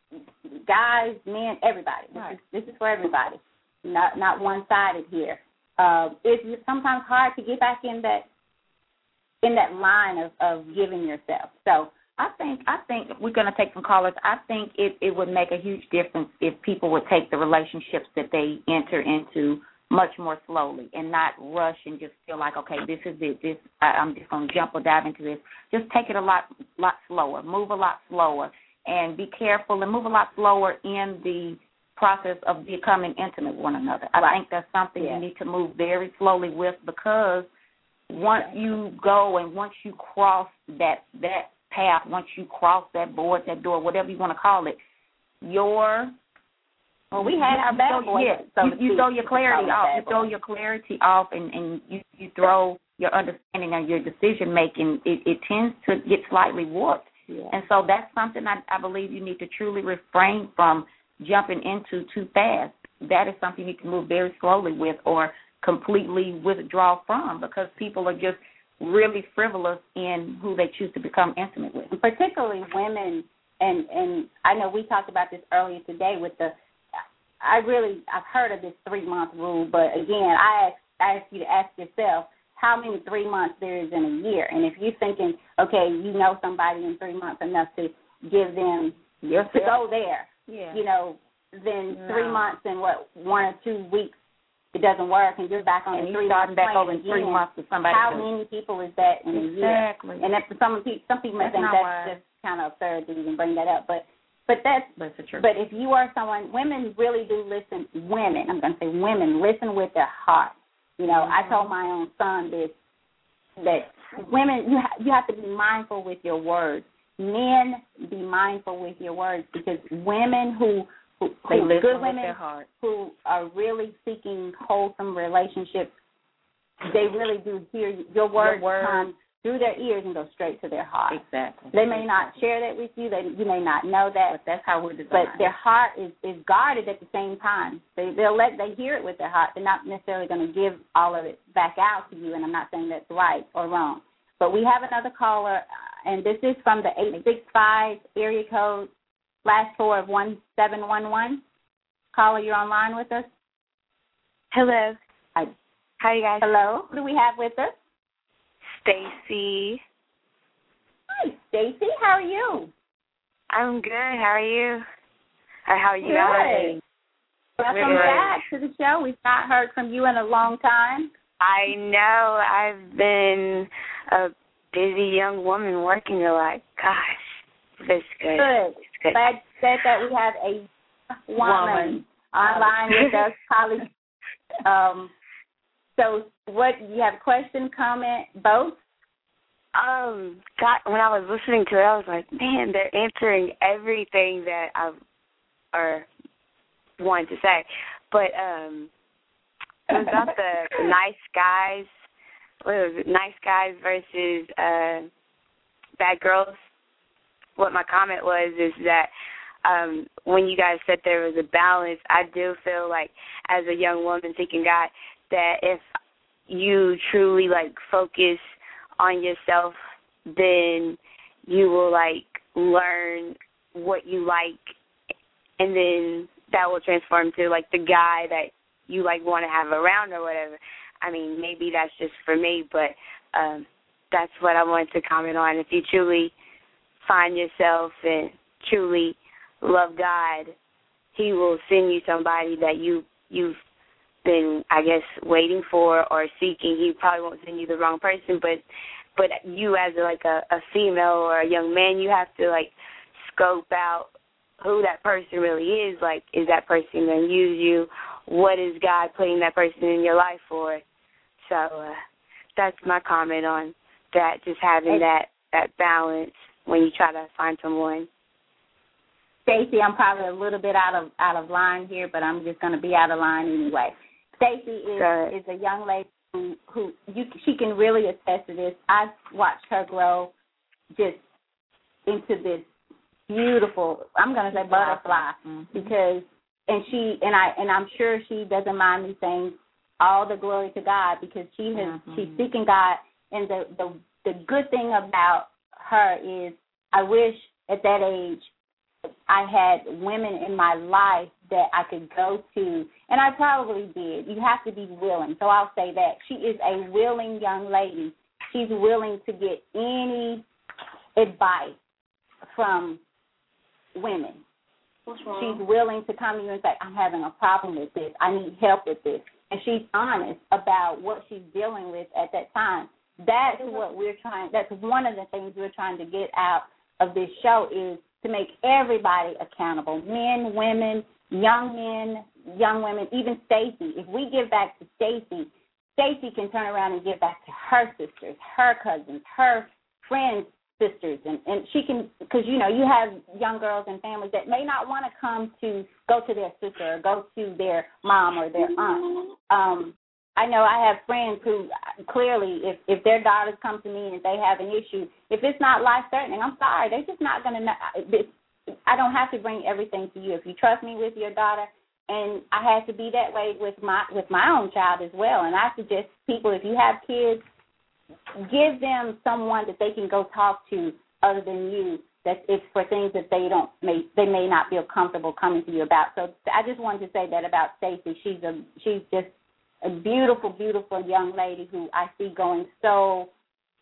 guys, men, everybody. This right. is this is for everybody, not not one sided here. Uh, it's sometimes hard to get back in that in that line of, of giving yourself. So I think I think we're going to take some callers. I think it, it would make a huge difference if people would take the relationships that they enter into much more slowly and not rush and just feel like, okay, this is it. This I, I'm just going to jump or dive into this. Just take it a lot lot slower. Move a lot slower and be careful and move a lot slower in the process of becoming intimate with one another. I right. think that's something yeah. you need to move very slowly with because once you go and once you cross that that path, once you cross that board, that door, whatever you want to call it, your well, we had our bad boys. Yeah, so you, you throw your clarity off. You throw your clarity off, and, and you, you throw your understanding and your decision making. It, it tends to get slightly warped, yeah. and so that's something I, I believe you need to truly refrain from jumping into too fast. That is something you can move very slowly with, or completely withdraw from, because people are just really frivolous in who they choose to become intimate with. And particularly women, and and I know we talked about this earlier today with the. I really, I've heard of this three-month rule, but again, I ask, I ask you to ask yourself how many three months there is in a year. And if you're thinking, okay, you know somebody in three months enough to give them, Yourself. to go there, yeah. you know, then no. three months and what, one or two weeks, it doesn't work, and you're back on and the you're three starting months back over in three again. months with somebody How else. many people is that in a year? Exactly. And that's some people, some people may that's think not that's wise. just kind of absurd to even bring that up, but but that's That's the truth. but if you are someone, women really do listen. Women, I'm going to say women listen with their heart. You know, Mm-hmm. I told my own son this, that women, you ha- you have to be mindful with your words. Men, be mindful with your words, because women who who, they who listen good with women their heart. who are really seeking wholesome relationships, they really do hear your words, Your words. come through their ears and go straight to their heart. Exactly. They may not share that with you. They, you may not know that. But that's how we're designed. But their heart is, is guarded at the same time. They, they'll let they hear it with their heart. They're not necessarily going to give all of it back out to you, and I'm not saying that's right or wrong. But we have another caller, and this is from the eight six five area code, last four of one seven one one. Caller, you're online with us? Hello. Hi. How you guys? Hello. Who do we have with us? Stacy. Hi, Stacy. How are you? I'm good. How are you? Or how are you Good. guys? Welcome Good. back to the show. We've not heard from you in a long time. I know. I've been a busy young woman working a lot. Gosh, it's good. Good. It's good. Glad, glad that we have a woman, Woman. online with us, colleague. Um, so, what you have a question, comment, both? Um, God, when I was listening to it, I was like, man, they're answering everything that I or wanted to say. But um, it was about the nice guys. What was it? Nice guys versus uh, bad girls. What my comment was is that um, when you guys said there was a balance, I do feel like as a young woman seeking God that if you truly like focus on yourself, then you will like learn what you like, and then that will transform to like the guy that you like want to have around or whatever. I mean, maybe that's just for me, but um, that's what I wanted to comment on. If you truly find yourself and truly love God, He will send you somebody that you, you've been, I guess, waiting for or seeking. He probably won't send you the wrong person, but but you as a, like a, a female or a young man, you have to like scope out who that person really is. Like, is that person going to use you? What is God putting that person in your life for? So uh, that's my comment on that, just having that, that balance when you try to find someone. Stacey, I'm probably a little bit out of out of line here, but I'm just going to be out of line anyway. Stacey is is a young lady who who you she can really attest to this. I've watched her grow just into this beautiful, I'm going to say butterfly, mm-hmm. because and she and I and I'm sure she doesn't mind me saying all the glory to God, because she has mm-hmm. she's seeking God, and the the the good thing about her is I wish at that age I had women in my life that I could go to, and I probably did. You have to be willing, so I'll say that. She is a willing young lady. She's willing to get any advice from women. What's wrong? She's willing to come to you and say, I'm having a problem with this. I need help with this. And she's honest about what she's dealing with at that time. That's what we're trying, that's one of the things we're trying to get out of this show, is to make everybody accountable, men, women, young men, young women, even Stacey. If we give back to Stacey, Stacey can turn around and give back to her sisters, her cousins, her friends' sisters, and, and she can, because, you know, you have young girls and families that may not want to come to, go to their sister or go to their mom or their aunt. Um, I know I have friends who clearly, if, if their daughters come to me and they have an issue, if it's not life-threatening, I'm sorry, they're just not going to know. I don't have to bring everything to you. If you trust me with your daughter, and I had to be that way with my with my own child as well, and I suggest people, if you have kids, give them someone that they can go talk to other than you, that it's for things that they don't may they may not feel comfortable coming to you about. So I just wanted to say that about Stacey. She's a she's just a beautiful, beautiful young lady who I see going so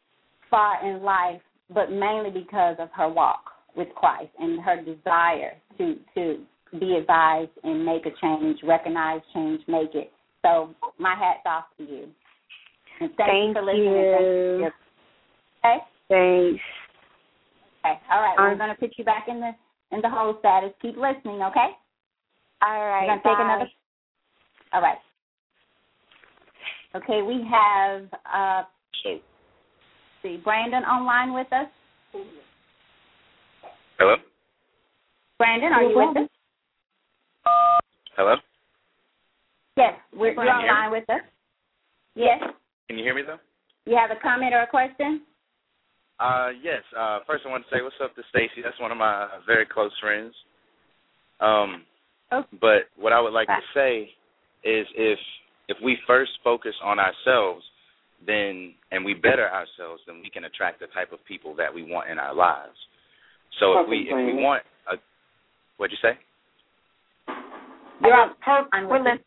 far in life, but mainly because of her walk with Christ and her desire to to be advised and make a change, recognize change, make it. So my hat's off to you. And thank, thank you for listening. You. Thank you. Okay? Thanks. Okay. All right. Um, We're going to put you back in the in the hold status. Keep listening, okay? All right. We're going to take another. All right. Okay. We have uh, let's see, Brandon online with us. Hello? Brandon, are you with us? Hello? Yes, we're, you're online with us. Yes. Can you hear me, though? You have a comment or a question? Uh, yes. Uh, first, I want to say what's up to Stacey. That's one of my very close friends. Um, oh. But what I would like to say is if if we first focus on ourselves, then and we better ourselves, then we can attract the type of people that we want in our lives. So if we if we want a, what'd you say? You're on purpose.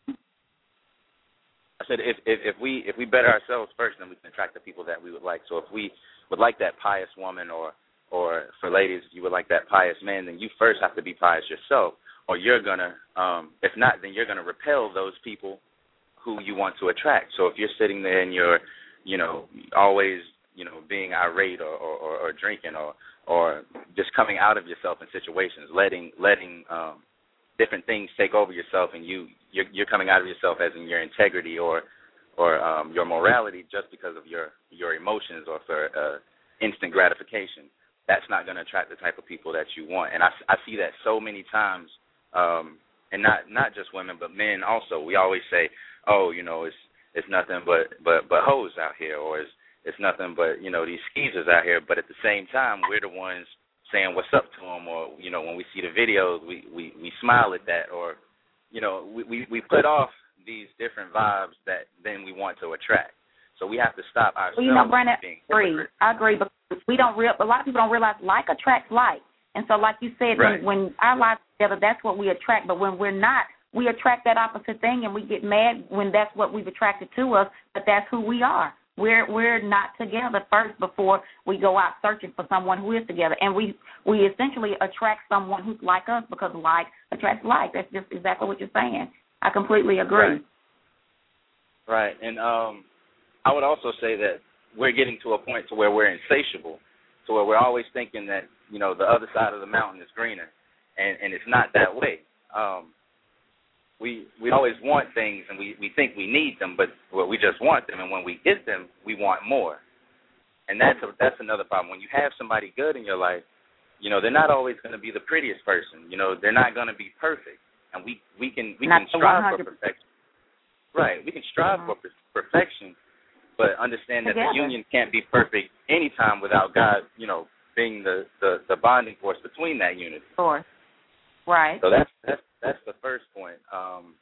I said if, if if we if we better ourselves first, then we can attract the people that we would like. So if we would like that pious woman, or or for ladies, if you would like that pious man, then you first have to be pious yourself, or you're gonna um, if not, then you're gonna repel those people who you want to attract. So if you're sitting there and you're you know always you know being irate or or, or drinking or or just coming out of yourself in situations, letting letting um, different things take over yourself, and you you're, you're coming out of yourself as in your integrity or or um, your morality just because of your your emotions or for uh, instant gratification. That's not going to attract the type of people that you want. And I, I see that so many times, um, and not not just women but men also. We always say, oh, you know, it's it's nothing but but but hoes out here, or it's it's nothing but you know these skeezers out here. But at the same time, we're the ones saying what's up to them, or you know when we see the videos, we, we, we smile at that, or you know we, we, we put off these different vibes that then we want to attract. So we have to stop ourselves. Well, you know, Brandon, being I agree. I agree, because we don't real. A lot of people don't realize like attracts like, and so like you said, right. when, when our lives are together, that's what we attract. But when we're not, we attract that opposite thing, and we get mad when that's what we've attracted to us. But that's who we are. we're we're not together first before we go out searching for someone who is together. And we, we essentially attract someone who's like us because like attracts like. That's just exactly what you're saying. I completely agree. Right. Right. And um, I would also say that we're getting to a point to where we're insatiable, to where we're always thinking that, you know, the other side of the mountain is greener, and, and it's not that way. Um, we we always want things, and we, we think we need them, but well, we just want them, and when we get them, we want more. And that's a, that's another problem. When you have somebody good in your life, you know, they're not always going to be the prettiest person. You know, they're not going to be perfect, and we, we can we not can strive for perfection. Right, we can strive mm-hmm. for perfection, but understand that Together. the union can't be perfect anytime without God, you know, being the, the, the bonding force between that unity. Of course. Right. So that's that's that's the first point. Um,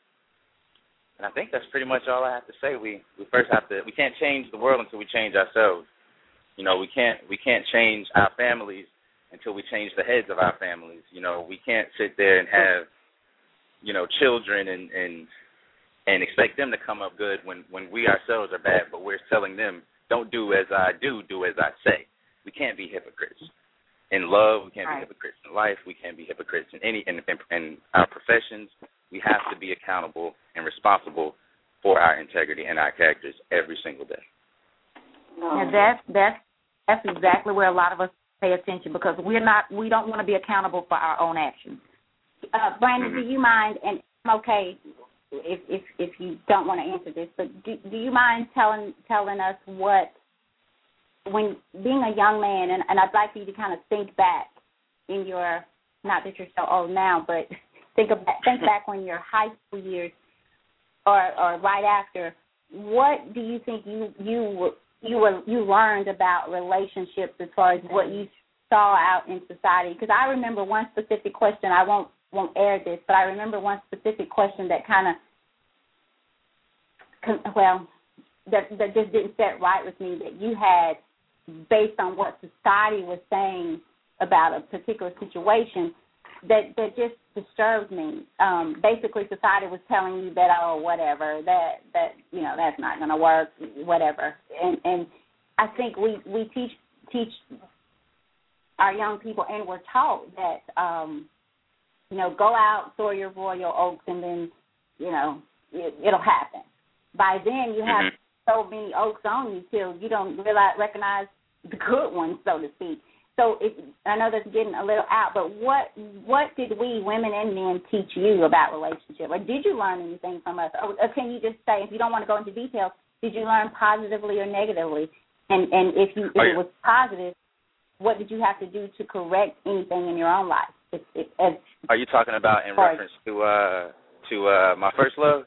and I think that's pretty much all I have to say. We we first have to we can't change the world until we change ourselves. You know, we can't we can't change our families until we change the heads of our families. You know, we can't sit there and have, you know, children and, and and expect them to come up good when, when we ourselves are bad, but we're telling them, don't do as I do, do as I say. We can't be hypocrites. In love, we can't right. be hypocrites. In life, we can't be hypocrites. In any in, in, in our professions, we have to be accountable and responsible for our integrity and our characters every single day. And that's that's that's exactly where a lot of us pay attention, because we're not we don't want to be accountable for our own actions. Uh, Brandon, mm-hmm. do you mind? And I'm okay if if if you don't want to answer this, but do do you mind telling telling us what, when being a young man, and, and I'd like for you to kind of think back in your, not that you're so old now, but think about think back when your high school years, or or right after. What do you think you you were, you were you learned about relationships as far as what you saw out in society? Because I remember one specific question. I won't won't air this, but I remember one specific question that kind of, well, that that just didn't set right with me, that you had, based on what society was saying about a particular situation, that, that just disturbed me. Um, basically, society was telling you that, oh, whatever, that, that you know, that's not going to work, whatever. And and I think we, we teach teach our young people, and we're taught that, um, you know, go out, sow your royal oaks, and then, you know, it, it'll happen. By then, you have mm-hmm. so many oaks on you till you don't realize, recognize the good ones, so to speak. So it, I know that's getting a little out, but what what did we, women and men, teach you about relationship? Or did you learn anything from us? Or, or can you just say, if you don't want to go into details, did you learn positively or negatively? And and if you if oh, yeah. it was positive, what did you have to do to correct anything in your own life? It, it, as, Are you talking about in reference to uh, to uh, my first love?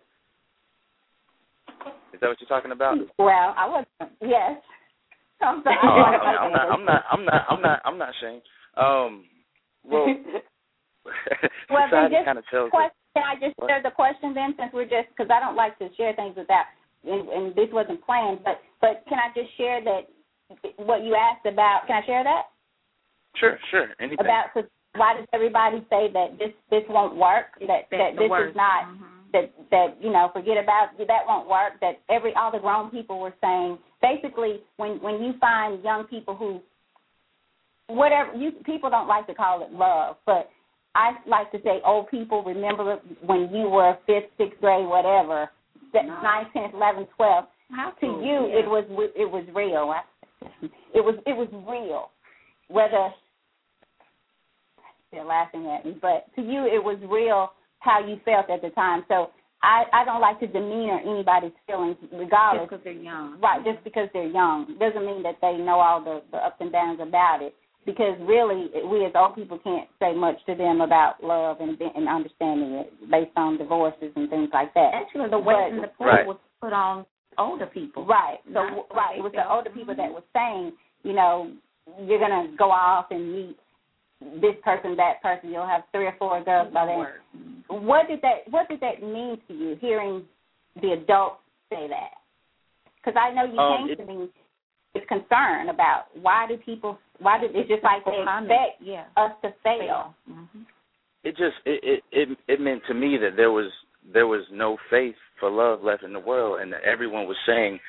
Is that what you're talking about? Well, I wasn't. Yes. I'm sorry. Oh, I'm, not, I'm not. I'm not. I'm not. I'm not ashamed. Um. Well. well, then just kind of tells question, can I just share the question then, since we're just, because I don't like to share things without, and, and this wasn't planned, but but can I just share that what you asked about? Can I share that? Sure. Sure. Anything. About, cause why does everybody say that this this won't work? That that this worst. is not. Mm-hmm. That, that, you know, forget about, that won't work, that every, all the grown people were saying, basically, when, when you find young people who, whatever, you people don't like to call it love, but I like to say old people, remember when you were fifth, sixth grade, whatever, no. ninth, tenth, eleventh, twelfth, How to cool. you, yeah. it was it was real. It was, it was real. Whether, they're laughing at me, but to you, it was real how you felt at the time. So I, I don't like to demeanor anybody's feelings regardless. Just because they're young. Right, just because they're young. Doesn't mean that they know all the, the ups and downs about it. Because really, we as old people can't say much to them about love and, and understanding it based on divorces and things like that. Actually, the weight and the pull right. was put on older people. Right. So, right, it was the older people that was saying, you know, you're going to go off and meet this person, that person, you'll have three or four girls by then. What did that What did that mean to you, hearing the adults say that? Because I know you um, came it, to me with concern about why do people, why did it's just like they expect yeah. us to fail. Mm-hmm. It just it, it it it meant to me that there was there was no faith for love left in the world, and that everyone was saying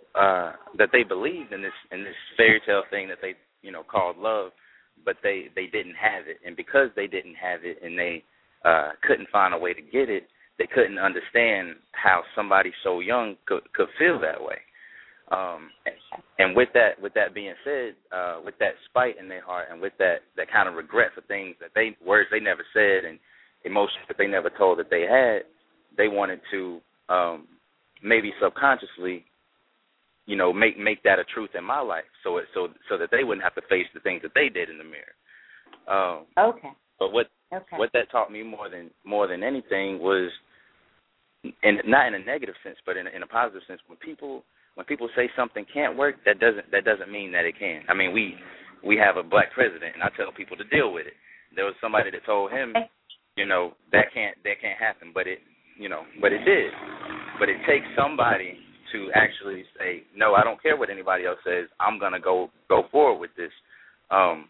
uh, that they believed in this in this fairy tale thing that they you know called love, but they they didn't have it, and because they didn't have it, and they uh, couldn't find a way to get it, they couldn't understand how somebody so young could could feel that way. Um, and with that with that being said, uh, with that spite in their heart, and with that, that kind of regret for things that they words they never said and emotions that they never told that they had, they wanted to um, maybe subconsciously, you know, make make that a truth in my life, so it, so so that they wouldn't have to face the things that they did in the mirror. Um, okay. But what okay. what that taught me more than more than anything was, and not in a negative sense, but in a, in a positive sense, when people when people say something can't work, that doesn't that doesn't mean that it can. I mean, we we have a black president, and I tell people to deal with it. There was somebody that told him, you know, that can't that can't happen, but it you know, but it did. But it takes somebody to actually say, no, I don't care what anybody else says. I'm gonna go go forward with this. Um,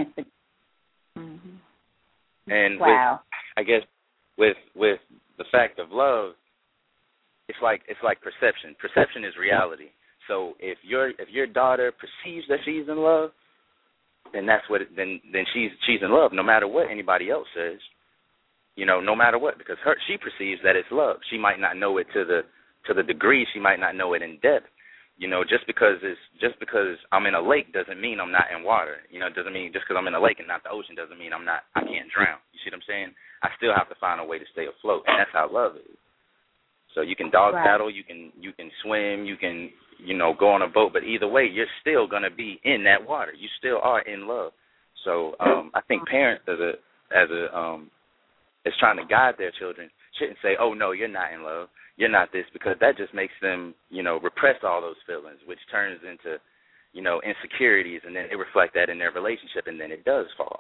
mm-hmm. And wow. with, I guess with with the fact of love, it's like it's like perception. Perception is reality. So if your if your daughter perceives that she's in love, then that's what it, then then she's she's in love, no matter what anybody else says. You know, no matter what, because her she perceives that it's love. She might not know it to the to the degree, she might not know it in depth. You know, just because it's just because I'm in a lake doesn't mean I'm not in water. You know, it doesn't mean just because I'm in a lake and not the ocean doesn't mean I'm not I can't drown. You see what I'm saying? I still have to find a way to stay afloat, and that's how love is. So you can dog right. paddle, you can you can swim, you can you know go on a boat, but either way, you're still gonna be in that water. You still are in love. So um, I think parents as a as a um, as trying to guide their children shouldn't say, "Oh no, you're not in love. You're not this," because that just makes them, you know, repress all those feelings, which turns into, you know, insecurities, and then they reflect that in their relationship, and then it does fall.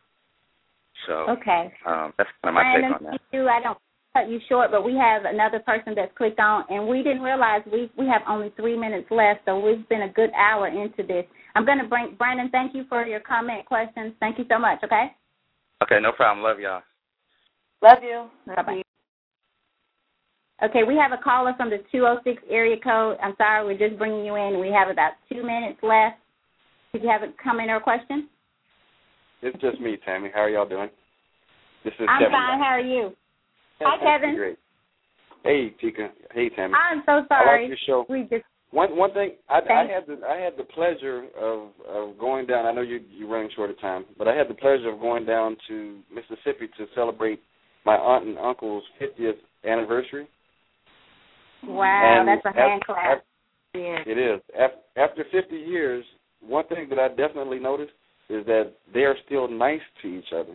So okay, um, that's kind of my Brandon, take on that. You, I don't cut you short, but we have another person that's clicked on, and we didn't realize we we have only three minutes left, so we've been a good hour into this. I'm going to bring Brandon. Thank you for your comment, questions. Thank you so much. Okay. Okay, no problem. Love y'all. Love you. Bye-bye. Okay, we have a caller from the two oh six area code. I'm sorry, we're just bringing you in. We have about two minutes left. Did you have a comment or a question? It's just me, Tammy. How are y'all doing? This is I'm Kevin. fine. How are you? Yeah, Hi, Kevin. Great. Hey, Tika. Hey, Tammy. I'm so sorry. I like your show. We just one one thing. I, I Thanks. had the I had the pleasure of, of going down. I know you you're running short of time, but I had the pleasure of going down to Mississippi to celebrate my aunt and uncle's fiftieth anniversary. Wow, and that's a hand after, clap. After, Yeah. It is. After fifty years, one thing that I definitely noticed is that they are still nice to each other.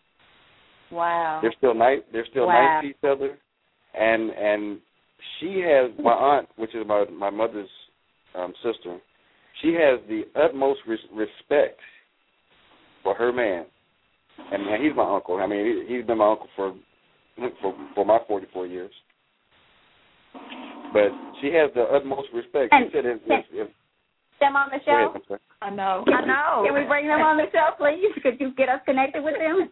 Wow. They're still nice. They're still wow. nice to each other, and and she has my aunt, which is my my mother's um, sister. She has the utmost res- respect for her man, and man, he's my uncle. I mean, he, he's been my uncle for for for my forty-four years. But she has the utmost respect. And she said if, can, if, if them on the show? ahead, I know. Can, I know. Can we bring them on the show, please? Could you get us connected with them?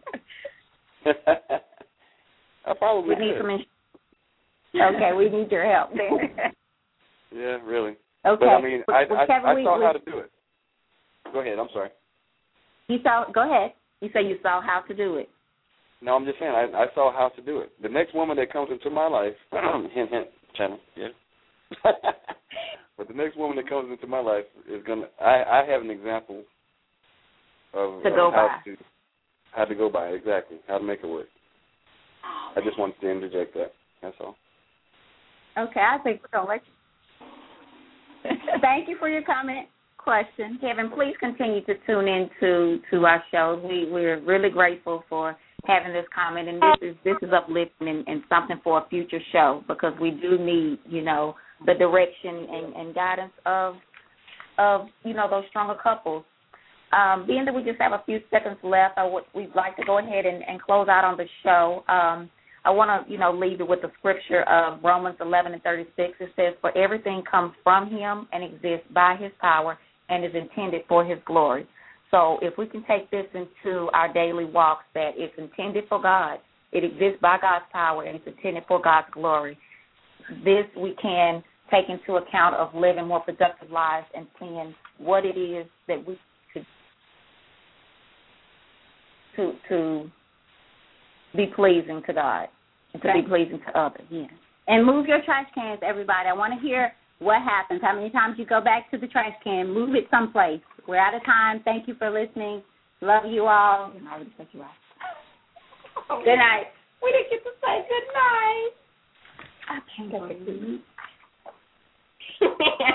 I probably we need could. some ins- Okay, we need your help then. Yeah, really. Okay. But I mean, I well, I, Kevin, I we, saw we, how to do it. Go ahead. I'm sorry. You saw? Go ahead. You say you saw how to do it. No, I'm just saying I, I saw how to do it. The next woman that comes into my life, hint, hint, channel, yeah. But the next woman that comes into my life is gonna. I, I have an example of, To of go how by. to how to go by exactly how to make it work. I just wanted to interject that. That's all. Okay, I think we're gonna let you. Thank you for your comment, question. Kevin, please continue to tune in to, to our shows. We we're really grateful for having this comment, and this is this is uplifting and, and something for a future show, because we do need, you know, the direction and, and guidance of of you know those stronger couples. Um, being that we just have a few seconds left, I would we'd like to go ahead and, and close out on the show. Um, I want to you know leave it with the scripture of Romans eleven and thirty-six. It says, "For everything comes from Him and exists by His power and is intended for His glory." So if we can take this into our daily walks, that it's intended for God, it exists by God's power, and it's intended for God's glory, this we can take into account of living more productive lives and seeing what it is that we could to to be pleasing to God and to right. be pleasing to others. Yeah. And move your trash cans, everybody. I want to hear what happens, how many times you go back to the trash can. Move it someplace. We're out of time. Thank you for listening. Love you all. I already said you right. Good night. We didn't get to say good night. I can't believe